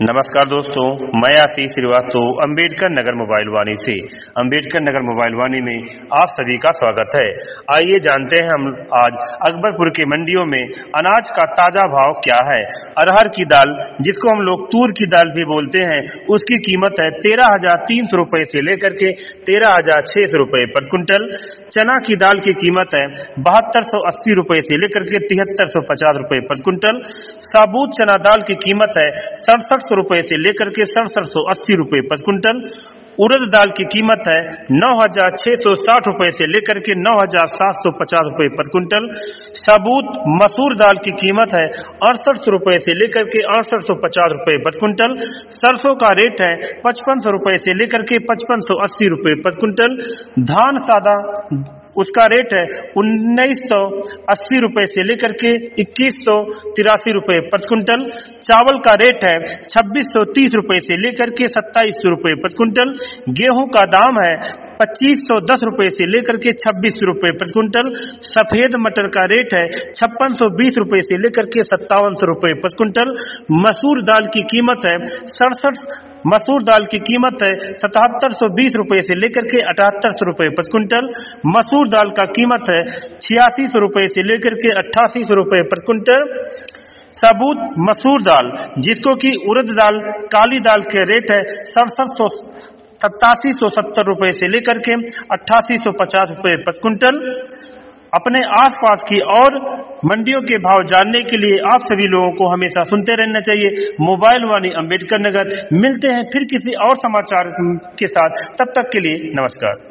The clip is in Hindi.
नमस्कार दोस्तों, मैं आशीष श्रीवास्तव अंबेडकर नगर मोबाइल वाणी से। अंबेडकर नगर मोबाइल वाणी में आप सभी का स्वागत है। आइए जानते हैं हम आज अकबरपुर के मंडियों में अनाज का ताजा भाव क्या है। अरहर की दाल, जिसको हम लोग तूर की दाल भी बोलते हैं, उसकी कीमत है 13,300 रुपए से लेकर के 13,600 रुपए पर क्विंटल। चना की दाल की कीमत है 7280 रुपए से लेकर के 7350 रुपए पर क्विंटल। साबुत चना दाल की कीमत है 6700 रुपए से लेकर के 6780 रुपए पर क्विंटल। उड़द दाल की कीमत है 9660 रुपए से लेकर के 9750 रुपए पर क्विंटल। साबुत मसूर दाल की कीमत है 6800 रुपए से लेकर के 6850 रुपए पर क्विंटल। सरसों का रेट है 5500 रुपए से लेकर के 5580 रुपए पर क्विंटल। धान सादा, उसका रेट है 1980 रुपए से लेकर के 2183 रुपए पर क्विंटल। चावल का रेट है 2630 रुपए से लेकर के 2700 रुपए पर क्विंटल। गेहूं का दाम है 2510 रुपए से लेकर के 2600 रुपए पर क्विंटल। सफेद मटर का रेट है 5620 रुपए से लेकर के 5700 रुपए पर क्विंटल। मसूर दाल की कीमत है 7720 रुपए से लेकर के 7800 रुपए पर क्विंटल। मसूर दाल का कीमत है 8600 रुपए से लेकर के 8800 रुपए पर क्विंटल। साबुत मसूर दाल, जिसको कि उड़द दाल, काली दाल के रेट है 8770 रुपए से लेकर के 8850 रुपए पर क्विंटल। अपने आसपास की और मंडियों के भाव जानने के लिए आप सभी लोगों को हमेशा सुनते रहना चाहिए मोबाइल वाणी अंबेडकर नगर। मिलते हैं फिर किसी और समाचार के साथ, तब तक के लिए नमस्कार।